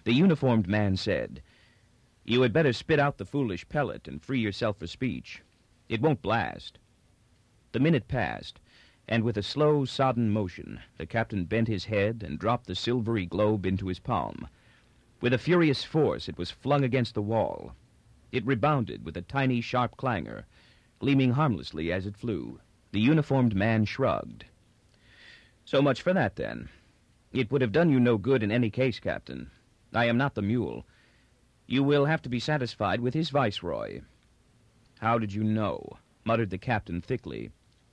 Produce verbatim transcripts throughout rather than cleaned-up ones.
The uniformed man said, "You had better spit out the foolish pellet and free yourself for speech. It won't blast." The minute passed, and with a slow, sodden motion, the captain bent his head and dropped the silvery globe into his palm. With a furious force, it was flung against the wall. It rebounded with a tiny, sharp clangor, gleaming harmlessly as it flew. The uniformed man shrugged. "So much for that, then. It would have done you no good in any case, Captain. I am not the mule. You will have to be satisfied with his viceroy." "How did you know?" muttered the captain thickly.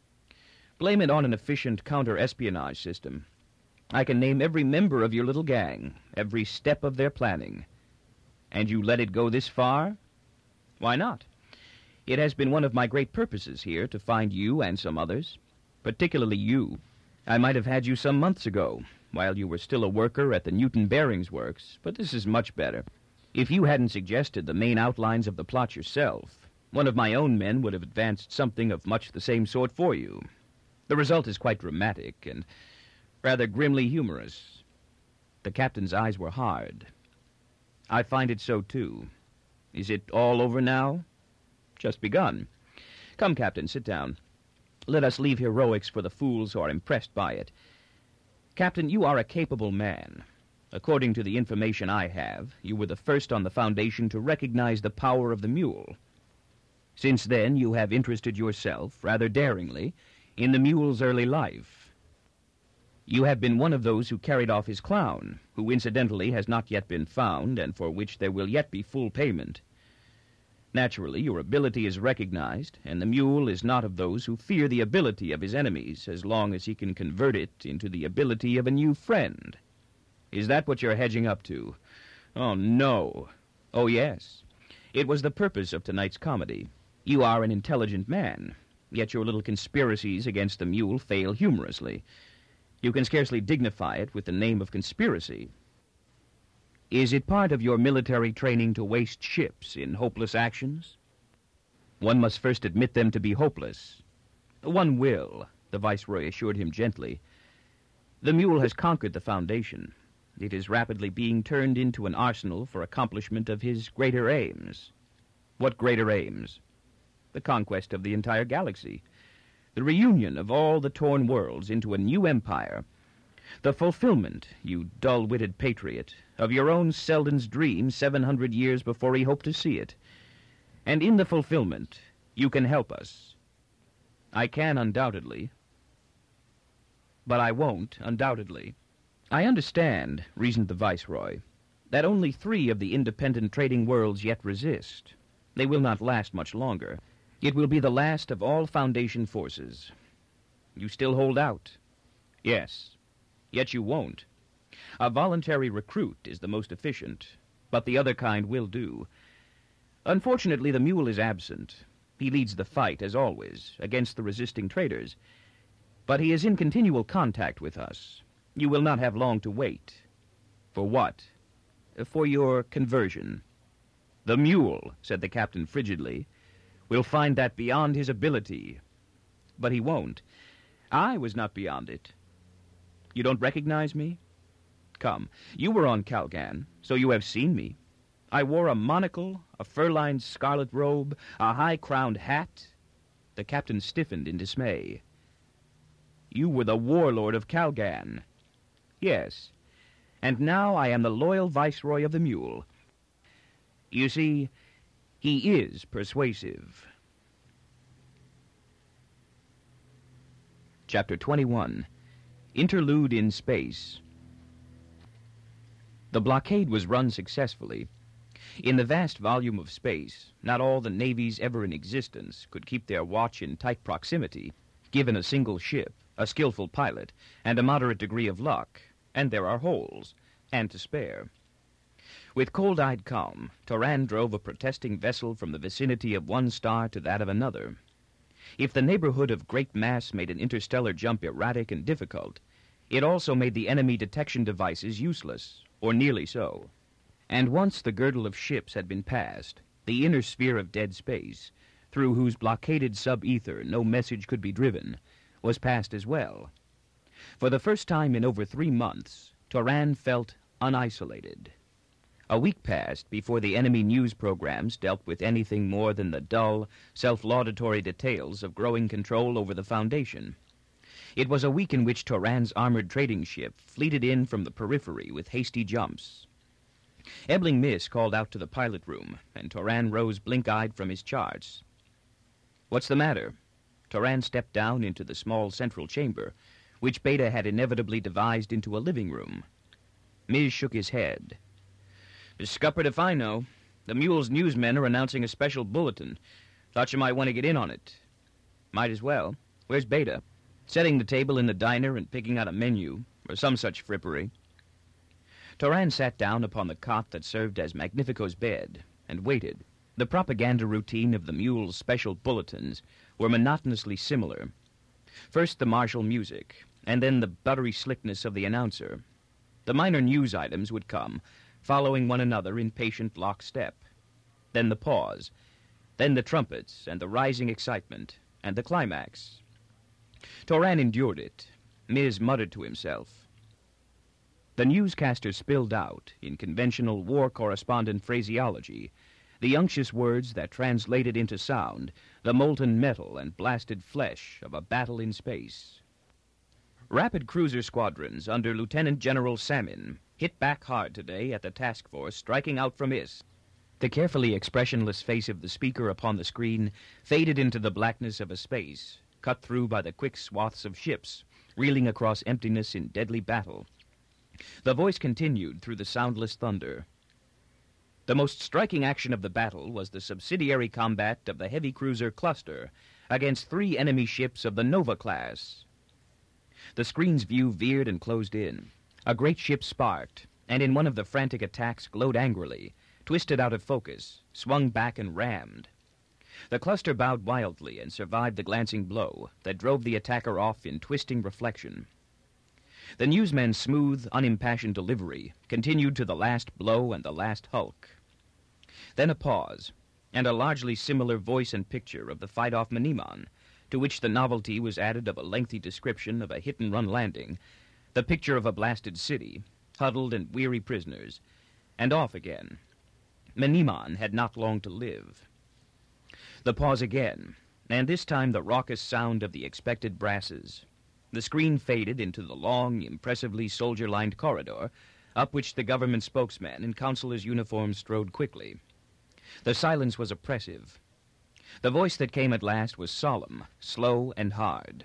"Blame it on an efficient counter-espionage system. I can name every member of your little gang, every step of their planning." "And you let it go this far?" "Why not? It has been one of my great purposes here to find you and some others, particularly you. I might have had you some months ago, while you were still a worker at the Newton Bearings Works, but this is much better. If you hadn't suggested the main outlines of the plot yourself, one of my own men would have advanced something of much the same sort for you. The result is quite dramatic and rather grimly humorous." The captain's eyes were hard. "I find it so, too. Is it all over now?" "Just begun. Come, Captain, sit down. Let us leave heroics for the fools who are impressed by it. Captain, you are a capable man. According to the information I have, you were the first on the Foundation to recognize the power of the mule. Since then, you have interested yourself, rather daringly, in the mule's early life. You have been one of those who carried off his clown, who incidentally has not yet been found, and for which there will yet be full payment. Naturally, your ability is recognized, and the mule is not of those who fear the ability of his enemies as long as he can convert it into the ability of a new friend. Is that what you're hedging up to? Oh, no. Oh, yes. It was the purpose of tonight's comedy. You are an intelligent man, yet your little conspiracies against the mule fail humorously. You can scarcely dignify it with the name of conspiracy. Is it part of your military training to waste ships in hopeless actions? One must first admit them to be hopeless. One will, the Viceroy assured him gently. The mule has conquered the Foundation. It is rapidly being turned into an arsenal for accomplishment of his greater aims. What greater aims? The conquest of the entire galaxy. The reunion of all the torn worlds into a new empire. The fulfillment, you dull-witted patriot, of your own Selden's dream seven hundred years before he hoped to see it. And in the fulfillment, you can help us. I can, undoubtedly. But I won't, undoubtedly. I understand, reasoned the Viceroy, that only three of the independent trading worlds yet resist. They will not last much longer. It will be the last of all Foundation forces. You still hold out? Yes. Yet you won't. A voluntary recruit is the most efficient, but the other kind will do. Unfortunately, the mule is absent. He leads the fight, as always, against the resisting traders. But he is in continual contact with us. You will not have long to wait. For what? For your conversion. The mule, said the captain frigidly, will find that beyond his ability. But he won't. I was not beyond it. You don't recognize me? Come, you were on Calgan, so you have seen me. I wore a monocle, a fur-lined scarlet robe, a high-crowned hat. The captain stiffened in dismay. You were the warlord of Calgan. Yes, and now I am the loyal viceroy of the mule. You see, he is persuasive. Chapter twenty-one. Interlude in Space. The blockade was run successfully. In the vast volume of space, not all the navies ever in existence could keep their watch in tight proximity, given a single ship, a skillful pilot, and a moderate degree of luck, and there are holes, and to spare. With cold-eyed calm, Toran drove a protesting vessel from the vicinity of one star to that of another. If the neighborhood of great mass made an interstellar jump erratic and difficult, it also made the enemy detection devices useless, or nearly so. And once the girdle of ships had been passed, the inner sphere of dead space, through whose blockaded sub-ether no message could be driven, was passed as well. For the first time in over three months, Toran felt unisolated. A week passed before the enemy news programs dealt with anything more than the dull, self-laudatory details of growing control over the Foundation. It was a week in which Turan's armored trading ship fleeted in from the periphery with hasty jumps. Ebling Miss called out to the pilot room, and Turan rose blink-eyed from his charts. "What's the matter?" Turan stepped down into the small central chamber, which Beta had inevitably devised into a living room. Miz shook his head. "Scuppered if I know. The Mule's newsmen are announcing a special bulletin. Thought you might want to get in on it." "Might as well. Where's Beta?" "Setting the table in the diner and picking out a menu, or some such frippery." Turan sat down upon the cot that served as Magnifico's bed, and waited. The propaganda routine of the Mule's special bulletins were monotonously similar. First the martial music, and then the buttery slickness of the announcer. The minor news items would come, following one another in patient lockstep. Then the pause, then the trumpets and the rising excitement, and the climax. Turan endured it. Miz muttered to himself. The newscaster spilled out, in conventional war correspondent phraseology, the unctuous words that translated into sound the molten metal and blasted flesh of a battle in space. Rapid cruiser squadrons under Lieutenant General Salmon hit back hard today at the task force striking out from Is. The carefully expressionless face of the speaker upon the screen faded into the blackness of a space, cut through by the quick swaths of ships, reeling across emptiness in deadly battle. The voice continued through the soundless thunder. The most striking action of the battle was the subsidiary combat of the heavy cruiser Cluster against three enemy ships of the Nova class. The screen's view veered and closed in. A great ship sparked, and in one of the frantic attacks glowed angrily, twisted out of focus, swung back and rammed. The Cluster bowed wildly and survived the glancing blow that drove the attacker off in twisting reflection. The newsman's smooth, unimpassioned delivery continued to the last blow and the last hulk. Then a pause, and a largely similar voice and picture of the fight off Mnemon, to which the novelty was added of a lengthy description of a hit-and-run landing, the picture of a blasted city, huddled and weary prisoners, and off again. Mnemon had not long to live. The pause again, and this time the raucous sound of the expected brasses. The screen faded into the long, impressively soldier-lined corridor, up which the government spokesman in counselor's uniform strode quickly. The silence was oppressive. The voice that came at last was solemn, slow, and hard.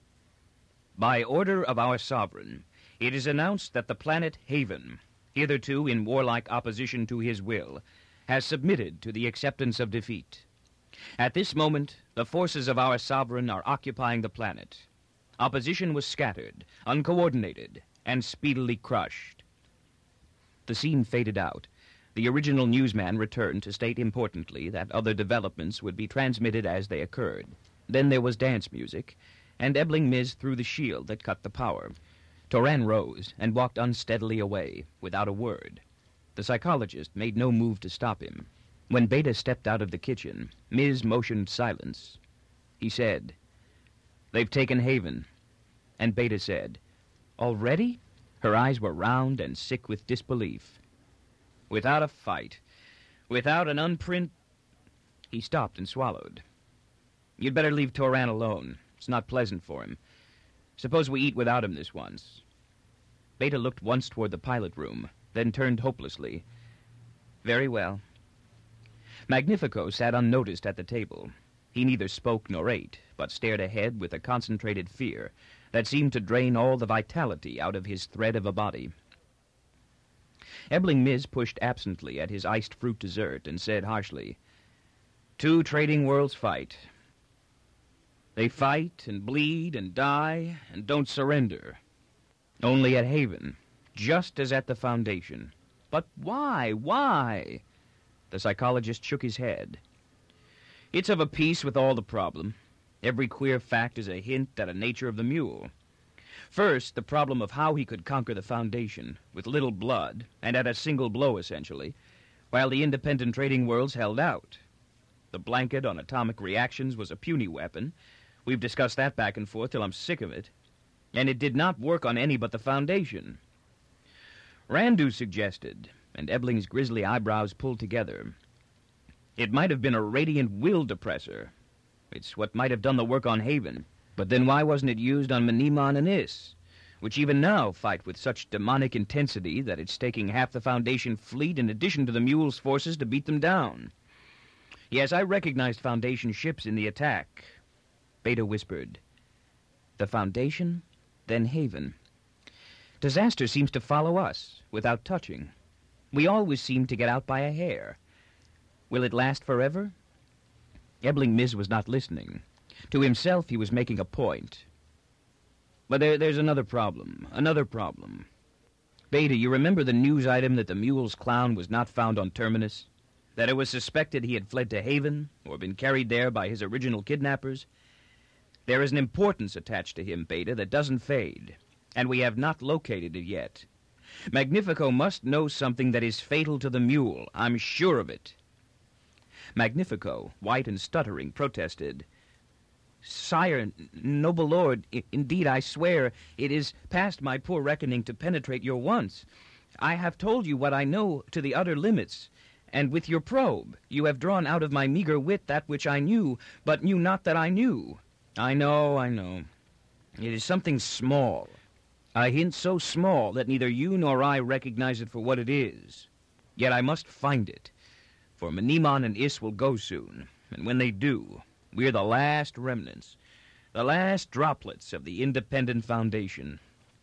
"By order of our sovereign, it is announced that the planet Haven, hitherto in warlike opposition to his will, has submitted to the acceptance of defeat. At this moment, the forces of our sovereign are occupying the planet. Opposition was scattered, uncoordinated, and speedily crushed." The scene faded out. The original newsman returned to state importantly that other developments would be transmitted as they occurred. Then there was dance music, and Ebling Miz threw the shield that cut the power. Turan rose and walked unsteadily away, without a word. The psychologist made no move to stop him. When Beta stepped out of the kitchen, Miz motioned silence. He said, "They've taken Haven." And Beta said, "Already?" Her eyes were round and sick with disbelief. "Without a fight. Without an unprint—" He stopped and swallowed. "You'd better leave Turan alone. It's not pleasant for him. Suppose we eat without him this once." Beta looked once toward the pilot room, then turned hopelessly. "Very well." Magnifico sat unnoticed at the table. He neither spoke nor ate, but stared ahead with a concentrated fear that seemed to drain all the vitality out of his thread of a body. Ebling Miz pushed absently at his iced fruit dessert and said harshly, "Two trading worlds fight. They fight and bleed and die and don't surrender. Only at Haven, just as at the Foundation. But why? Why?" The psychologist shook his head. "It's of a piece with all the problem. Every queer fact is a hint at a nature of the mule. First, the problem of how he could conquer the Foundation, with little blood, and at a single blow, essentially, while the independent trading worlds held out. The blanket on atomic reactions was a puny weapon. We've discussed that back and forth till I'm sick of it. And it did not work on any but the Foundation. Randu suggested, and Ebling's grisly eyebrows pulled together. "It might have been a radiant will depressor. It's what might have done the work on Haven. But then why wasn't it used on Mneemon and Is, which even now fight with such demonic intensity that it's taking half the Foundation fleet in addition to the Mule's forces to beat them down? Yes, I recognized Foundation ships in the attack." Beta whispered. "The Foundation, then Haven. Disaster seems to follow us, without touching. We always seem to get out by a hair. Will it last forever?" Ebling Miz was not listening. To himself he was making a point. "But there, there's another problem, another problem. Beta, you remember the news item that the Mule's clown was not found on Terminus? That it was suspected he had fled to Haven, or been carried there by his original kidnappers? There is an importance attached to him, Beta, that doesn't fade, and we have not located it yet. Magnifico must know something that is fatal to the Mule. I'm sure of it." Magnifico, white and stuttering, protested. "Sire, noble lord, I- indeed I swear it is past my poor reckoning to penetrate your wants. I have told you what I know to the utter limits, and with your probe you have drawn out of my meager wit that which I knew, but knew not that I knew." "I know, I know. It is something small. A hint so small that neither you nor I recognize it for what it is. Yet I must find it, for Mneemon and Is will go soon, and when they do, we're the last remnants, the last droplets of the independent Foundation."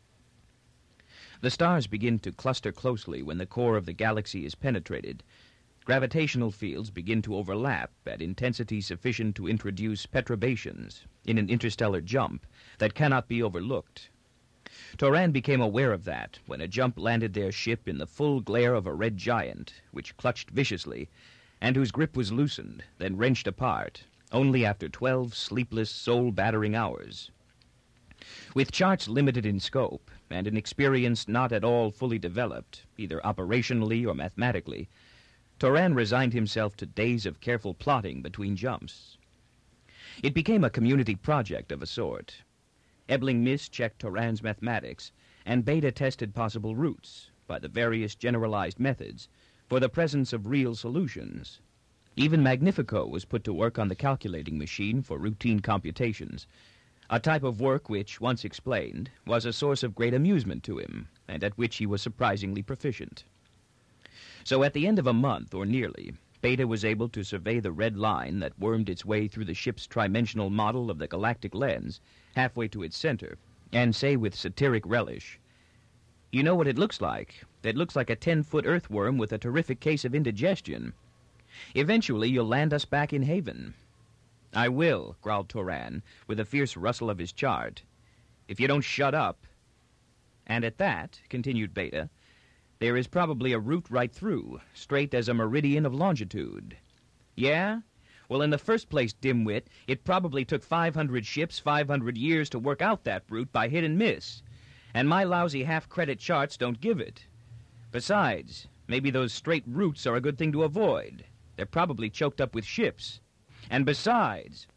The stars begin to cluster closely when the core of the galaxy is penetrated. Gravitational fields begin to overlap at intensity sufficient to introduce perturbations in an interstellar jump that cannot be overlooked. Toran became aware of that when a jump landed their ship in the full glare of a red giant, which clutched viciously, and whose grip was loosened, then wrenched apart, only after twelve sleepless, soul-battering hours. With charts limited in scope, and an experience not at all fully developed, either operationally or mathematically, Toran resigned himself to days of careful plotting between jumps. It became a community project of a sort. Ebling Miss checked Toran's mathematics, and Beta tested possible routes, by the various generalized methods, for the presence of real solutions. Even Magnifico was put to work on the calculating machine for routine computations, a type of work which, once explained, was a source of great amusement to him, and at which he was surprisingly proficient. So at the end of a month, or nearly, Beta was able to survey the red line that wormed its way through the ship's trimensional model of the galactic lens, halfway to its center, and say with satiric relish, "You know what it looks like? It looks like a ten-foot earthworm with a terrific case of indigestion. Eventually you'll land us back in Haven." "I will," growled Toran, with a fierce rustle of his chart, "if you don't shut up." "And at that," continued Beta, "there is probably a route right through, straight as a meridian of longitude." "Yeah? Well, in the first place, dimwit, it probably took five hundred ships five hundred years to work out that route by hit and miss, and my lousy half-credit charts don't give it. Besides, maybe those straight routes are a good thing to avoid. They're probably choked up with ships. And besides..."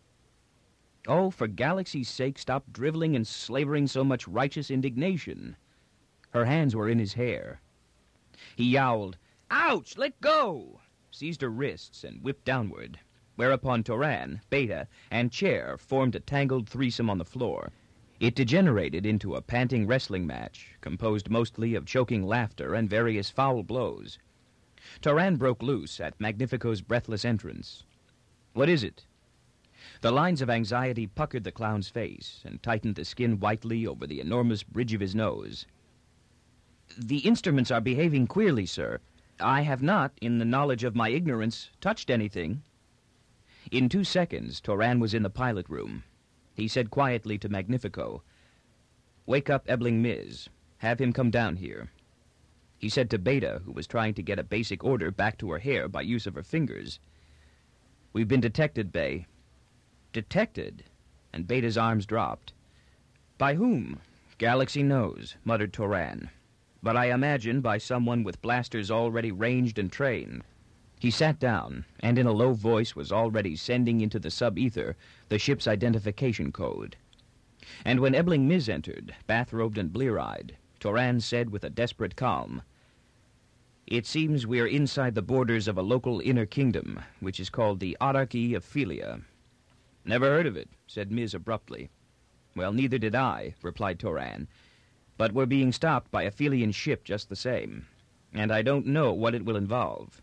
"Oh, for galaxy's sake, stop driveling and slavering so much righteous indignation." Her hands were in his hair. He yowled, "Ouch! Let go!" seized her wrists, and whipped downward, whereupon Toran, Beta, and Chair formed a tangled threesome on the floor. It degenerated into a panting wrestling match, composed mostly of choking laughter and various foul blows. Toran broke loose at Magnifico's breathless entrance. "What is it?" The lines of anxiety puckered the clown's face and tightened the skin whitely over the enormous bridge of his nose. "The instruments are behaving queerly, sir. I have not, in the knowledge of my ignorance, touched anything." In two seconds, Toran was in the pilot room. He said quietly to Magnifico, "Wake up Ebling Miz. Have him come down here." He said to Beta, who was trying to get a basic order back to her hair by use of her fingers, "We've been detected, Bay." "Detected?" And Beta's arms dropped. "By whom?" "Galaxy knows," muttered Toran. "But I imagine by someone with blasters already ranged and trained." He sat down, and in a low voice was already sending into the sub-ether the ship's identification code. And when Ebling Miz entered, bathrobed and blear-eyed, Toran said with a desperate calm, It seems we're inside the borders of a local inner kingdom, which is called the Autarky of Philia." "Never heard of it," said Miz abruptly. "Well, neither did I," replied Toran. "But we're being stopped by a Philian ship just the same, and I don't know what it will involve."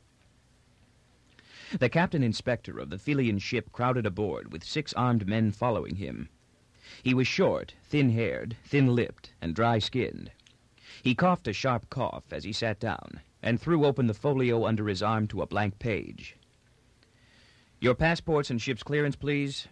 The captain inspector of the Philian ship crowded aboard with six armed men following him. He was short, thin-haired, thin-lipped, and dry-skinned. He coughed a sharp cough as he sat down, and threw open the folio under his arm to a blank page. "Your passports and ship's clearance, please."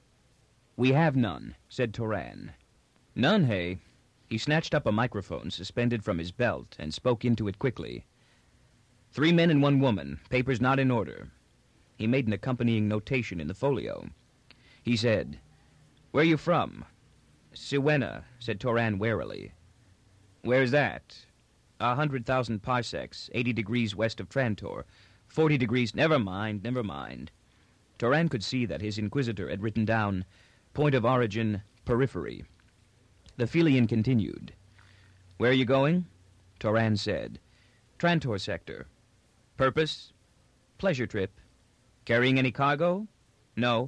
"We have none," said Toran. "None, hey?" He snatched up a microphone suspended from his belt and spoke into it quickly. "Three men and one woman, papers not in order." He made an accompanying notation in the folio. He said, "Where are you from?" "Siwena," said Toran warily. "Where's that?" "A hundred thousand parsecs, eighty degrees west of Trantor, forty degrees—" "Never mind, never mind." Toran could see that his inquisitor had written down, "Point of origin, periphery." The Philian continued. "Where are you going?" Toran said, "Trantor sector." "Purpose?" "Pleasure trip." "Carrying any cargo?" "No."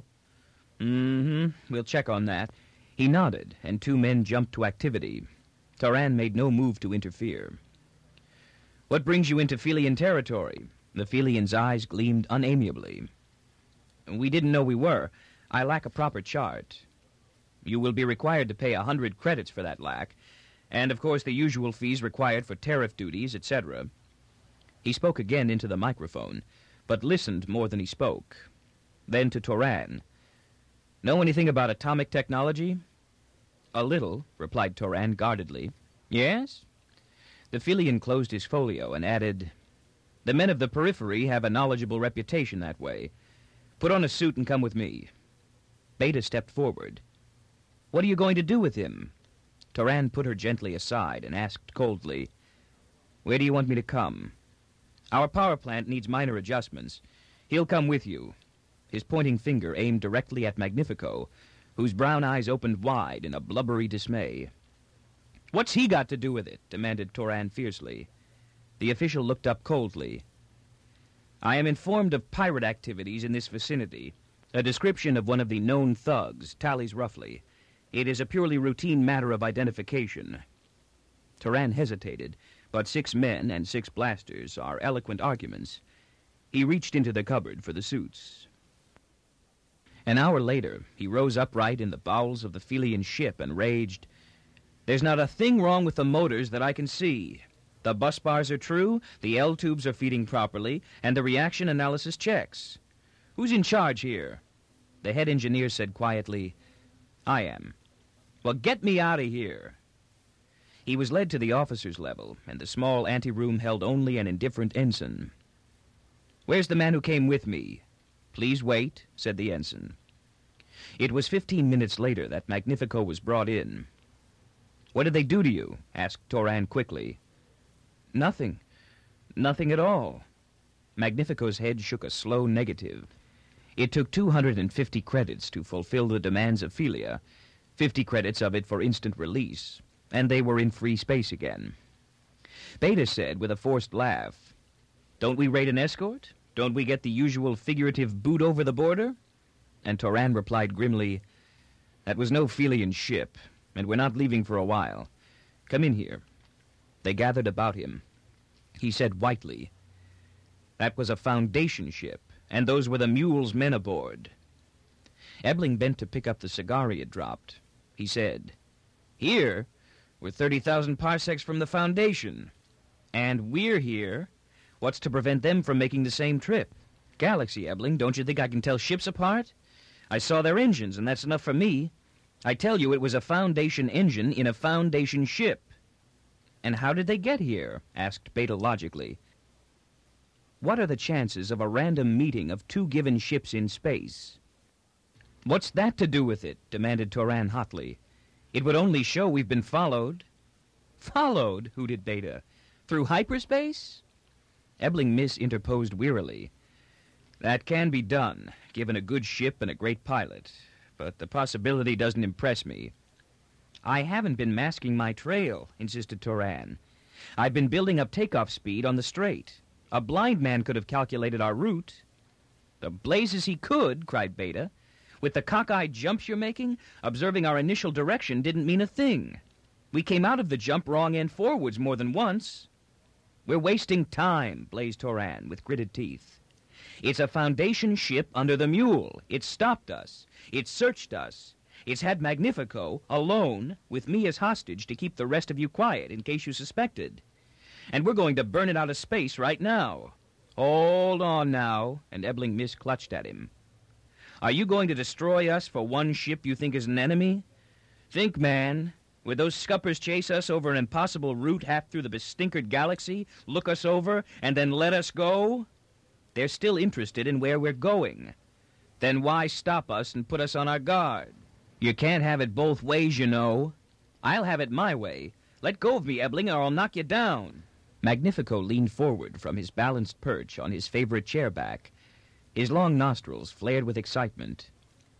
"Mm-hmm. We'll check on that." He nodded, and two men jumped to activity. Toran made no move to interfere. "What brings you into Philian territory?" The Philian's eyes gleamed unamiably. "We didn't know we were. I lack a proper chart." "You will be required to pay a hundred credits for that lack, and of course the usual fees required for tariff duties, et cetera" He spoke again into the microphone, but listened more than he spoke. Then to Toran. "Know anything about atomic technology?" "A little," replied Toran guardedly. "Yes?" The Philian closed his folio and added, "The men of the periphery have a knowledgeable reputation that way. Put on a suit and come with me." Beta stepped forward. "What are you going to do with him?" Toran put her gently aside and asked coldly, "Where do you want me to come?" "Our power plant needs minor adjustments. He'll come with you." His pointing finger aimed directly at Magnifico, whose brown eyes opened wide in a blubbery dismay. "What's he got to do with it?" demanded Toran fiercely. The official looked up coldly. "I am informed of pirate activities in this vicinity. A description of one of the known thugs tallies roughly. It is a purely routine matter of identification." Toran hesitated, but six men and six blasters are eloquent arguments. He reached into the cupboard for the suits. An hour later, he rose upright in the bowels of the Philian ship and raged, "There's not a thing wrong with the motors that I can see. The bus bars are true, the L-tubes are feeding properly, and the reaction analysis checks. Who's in charge here?" The head engineer said quietly, "I am." "Well, get me out of here." He was led to the officer's level, and the small anteroom held only an indifferent ensign. "Where's the man who came with me?" "Please wait," said the ensign. It was fifteen minutes later that Magnifico was brought in. "What did they do to you?" asked Toran quickly. "Nothing. Nothing at all." Magnifico's head shook a slow negative. It took two hundred and fifty credits to fulfill the demands of Philia, fifty credits of it for instant release, and they were in free space again. Beta said with a forced laugh, "Don't we raid an escort? Don't we get the usual figurative boot over the border?" And Toran replied grimly, "That was no Philian ship, and we're not leaving for a while. Come in here." They gathered about him. He said whitely, "That was a Foundation ship, and those were the mule's men aboard." Ebling bent to pick up the cigar he had dropped. He said, "Here? We're thirty thousand parsecs from the Foundation. And we're here. What's to prevent them from making the same trip? Galaxy, Ebling, don't you think I can tell ships apart? I saw their engines, and that's enough for me. I tell you it was a Foundation engine in a Foundation ship." "And how did they get here?" asked Beta logically. "What are the chances of a random meeting of two given ships in space?" "What's that to do with it?" demanded Toran hotly. "It would only show we've been followed." "Followed?" hooted Beta. "Through hyperspace?" Ebling Miss interposed wearily. "That can be done, given a good ship and a great pilot, but the possibility doesn't impress me." "I haven't been masking my trail," insisted Toran. I've been building up takeoff speed on the strait. A blind man could have calculated our route. The blazes he could, cried Beta. With the cockeyed jumps you're making, observing our initial direction didn't mean a thing. We came out of the jump wrong end forwards more than once. We're wasting time, blazed Toran with gritted teeth. It's a Foundation ship under the Mule. It's stopped us. It's searched us. It's had Magnifico alone with me as hostage to keep the rest of you quiet in case you suspected. And we're going to burn it out of space right now. Hold on now, and Ebling Miss clutched at him. Are you going to destroy us for one ship you think is an enemy? Think, man. Would those scuppers chase us over an impossible route half through the bestinkered galaxy, look us over, and then let us go? They're still interested in where we're going. Then why stop us and put us on our guard? You can't have it both ways, you know. I'll have it my way. Let go of me, Ebling, or I'll knock you down. Magnifico leaned forward from his balanced perch on his favorite chair back. His long nostrils flared with excitement.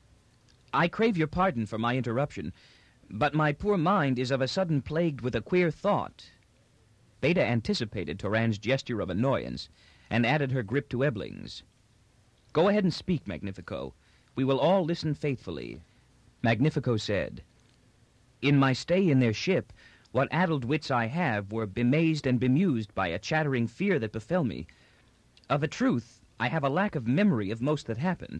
I crave your pardon for my interruption, but my poor mind is of a sudden plagued with a queer thought. Beta anticipated Toran's gesture of annoyance and added her grip to Ebling's. Go ahead and speak, Magnifico. We will all listen faithfully. Magnifico said, In my stay in their ship, what addled wits I have were bemazed and bemused by a chattering fear that befell me. Of a truth, I have a lack of memory of most that happened.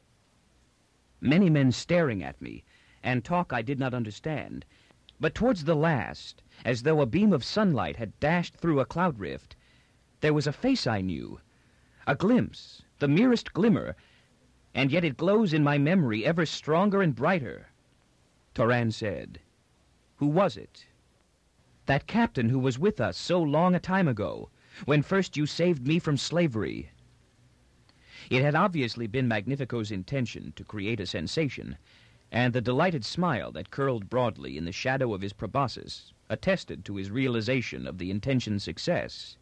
Many men staring at me, and talk I did not understand. But towards the last, as though a beam of sunlight had dashed through a cloud rift, there was a face I knew, a glimpse, the merest glimmer, and yet it glows in my memory ever stronger and brighter. Toran said, Who was it? That captain who was with us so long a time ago, when first you saved me from slavery. It had obviously been Magnifico's intention to create a sensation, and the delighted smile that curled broadly in the shadow of his proboscis attested to his realization of the intention's success.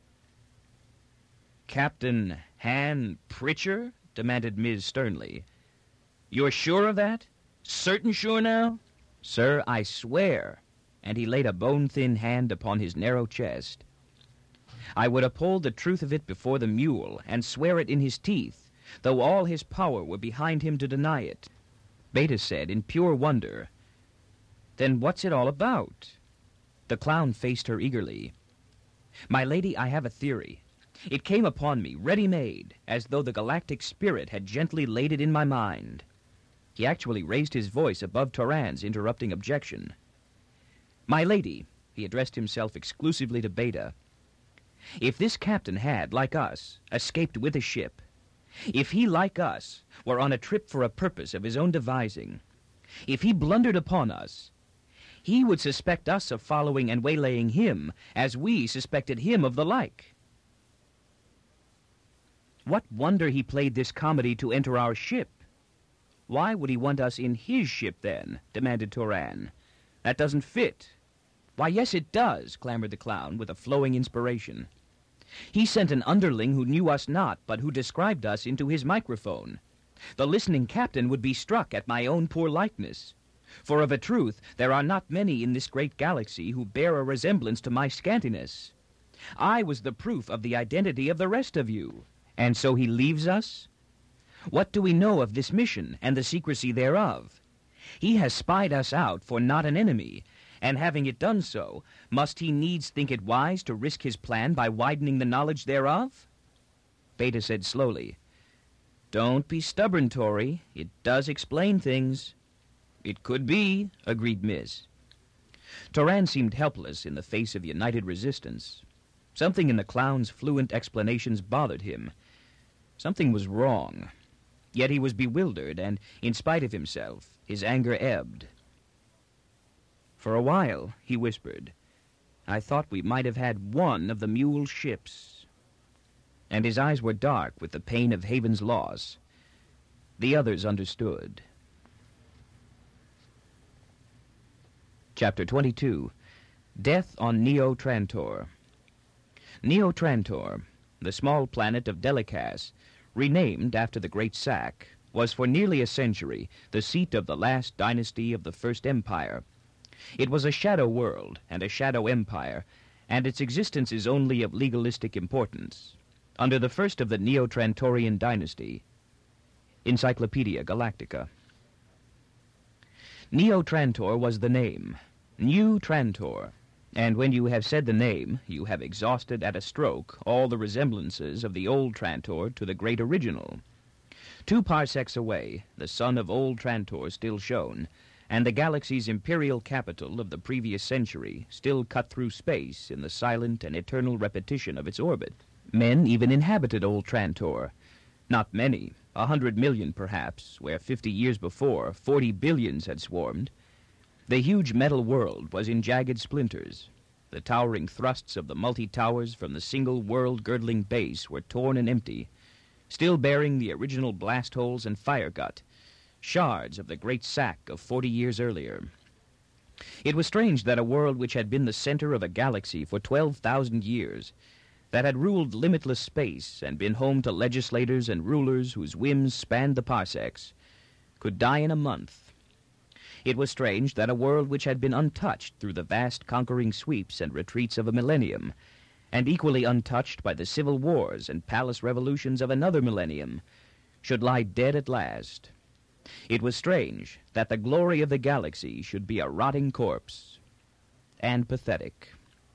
Captain Han Pritcher? Demanded Miz sternly. You're sure of that? Certain sure now? Sir, I swear. And he laid a bone-thin hand upon his narrow chest. I would uphold the truth of it before the Mule, and swear it in his teeth, though all his power were behind him to deny it. Beta said in pure wonder, Then what's it all about? The clown faced her eagerly. My lady, I have a theory. It came upon me, ready-made, as though the galactic spirit had gently laid it in my mind. He actually raised his voice above Toran's interrupting objection. My lady, he addressed himself exclusively to Beta, if this captain had, like us, escaped with a ship, if he, like us, were on a trip for a purpose of his own devising, if he blundered upon us, he would suspect us of following and waylaying him, as we suspected him of the like. What wonder he played this comedy to enter our ship? Why would he want us in his ship, then? Demanded Toran. That doesn't fit. Why, yes, it does, clamored the clown with a flowing inspiration. He sent an underling who knew us not, but who described us into his microphone. The listening captain would be struck at my own poor likeness. For of a truth, there are not many in this great galaxy who bear a resemblance to my scantiness. I was the proof of the identity of the rest of you. And so he leaves us? What do we know of this mission and the secrecy thereof? He has spied us out for not an enemy, and having it done so, must he needs think it wise to risk his plan by widening the knowledge thereof? Beta said slowly, Don't be stubborn, Tory. It does explain things. It could be, agreed Miz. Toran seemed helpless in the face of united resistance. Something in the clown's fluent explanations bothered him. Something was wrong. Yet he was bewildered, and, in spite of himself, his anger ebbed. For a while, he whispered, I thought we might have had one of the Mule ships. And his eyes were dark with the pain of Haven's loss. The others understood. Chapter twenty-two. Death on Neo Trantor. Neo Trantor, the small planet of Delicas, renamed after the Great Sack, was for nearly a century the seat of the last dynasty of the First Empire. It was a shadow world and a shadow empire, and its existence is only of legalistic importance. Under the first of the Neo-Trantorian dynasty, Encyclopedia Galactica. Neo-Trantor was the name, New Trantor, and when you have said the name, you have exhausted at a stroke all the resemblances of the old Trantor to the great original. Two parsecs away, the sun of old Trantor still shone, and the galaxy's imperial capital of the previous century still cut through space in the silent and eternal repetition of its orbit. Men even inhabited old Trantor. Not many, a hundred million perhaps, where fifty years before forty billions had swarmed. The huge metal world was in jagged splinters. The towering thrusts of the multi-towers from the single world-girdling base were torn and empty, still bearing the original blast holes and fire gut, shards of the great sack of forty years earlier. It was strange that a world which had been the center of a galaxy for twelve thousand years, that had ruled limitless space and been home to legislators and rulers whose whims spanned the parsecs, could die in a month. It was strange that a world which had been untouched through the vast conquering sweeps and retreats of a millennium, and equally untouched by the civil wars and palace revolutions of another millennium, should lie dead at last. It was strange that the glory of the galaxy should be a rotting corpse, and pathetic.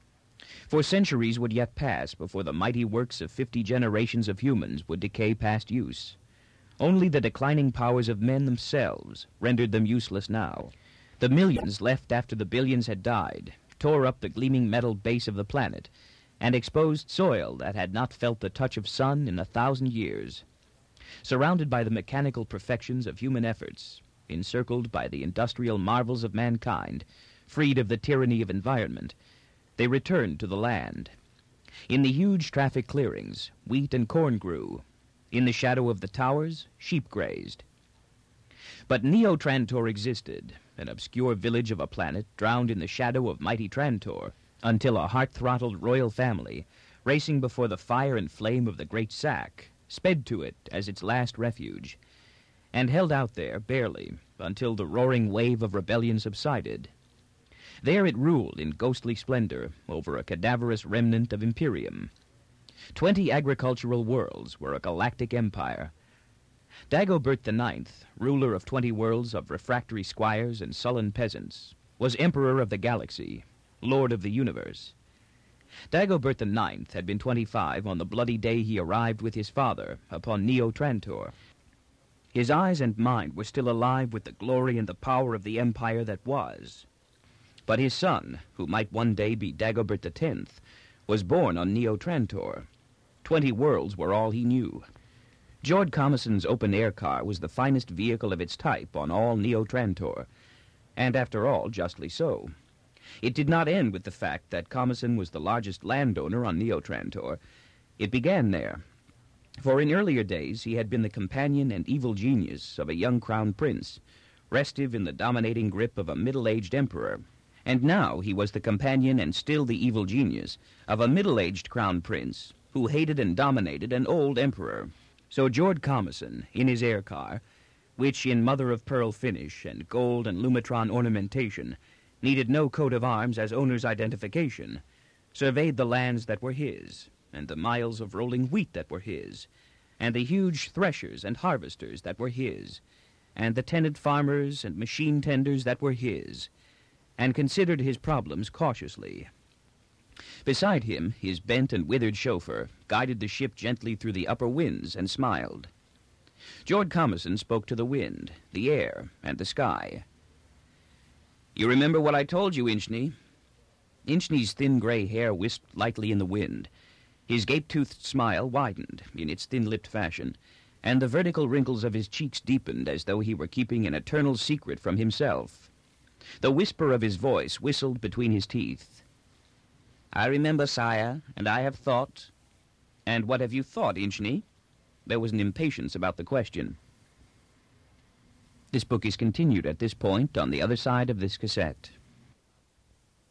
For centuries would yet pass before the mighty works of fifty generations of humans would decay past use. Only the declining powers of men themselves rendered them useless now. The millions left after the billions had died tore up the gleaming metal base of the planet, and exposed soil that had not felt the touch of sun in a thousand years. Surrounded by the mechanical perfections of human efforts, encircled by the industrial marvels of mankind, freed of the tyranny of environment, they returned to the land. In the huge traffic clearings, wheat and corn grew. In the shadow of the towers, sheep grazed. But Neo-Trantor existed, an obscure village of a planet drowned in the shadow of mighty Trantor, until a heart-throttled royal family, racing before the fire and flame of the great sack, sped to it as its last refuge, and held out there, barely, until the roaring wave of rebellion subsided. There it ruled in ghostly splendor over a cadaverous remnant of Imperium. Twenty agricultural worlds were a galactic empire. Dagobert the Ninth, ruler of twenty worlds of refractory squires and sullen peasants, was emperor of the galaxy, lord of the universe. Dagobert the Ninth had been twenty-five on the bloody day he arrived with his father upon Neo-Trantor. His eyes and mind were still alive with the glory and the power of the empire that was. But his son, who might one day be Dagobert the Tenth, was born on Neo-Trantor. Twenty worlds were all he knew. Jord Commisson's open-air car was the finest vehicle of its type on all Neo-Trantor, and after all, justly so. It did not end with the fact that Commisson was the largest landowner on Neo-Trantor. It began there, for in earlier days he had been the companion and evil genius of a young crown prince, restive in the dominating grip of a middle-aged emperor, and now he was the companion and still the evil genius of a middle-aged crown prince who hated and dominated an old emperor. So Jord Commisson, in his air car, which in mother-of-pearl finish and gold and lumitron ornamentation needed no coat of arms as owner's identification, surveyed the lands that were his, and the miles of rolling wheat that were his, and the huge threshers and harvesters that were his, and the tenant farmers and machine tenders that were his, and considered his problems cautiously. Beside him, his bent and withered chauffeur guided the ship gently through the upper winds and smiled. Jord Comisson spoke to the wind, the air, and the sky. "You remember what I told you, Inchney?" Inchney's thin gray hair wisped lightly in the wind. His gape-toothed smile widened in its thin-lipped fashion, and the vertical wrinkles of his cheeks deepened as though he were keeping an eternal secret from himself. The whisper of his voice whistled between his teeth. "I remember, sire, and I have thought." "And what have you thought, Inchney?" There was an impatience about the question. This book is continued at this point on the other side of this cassette.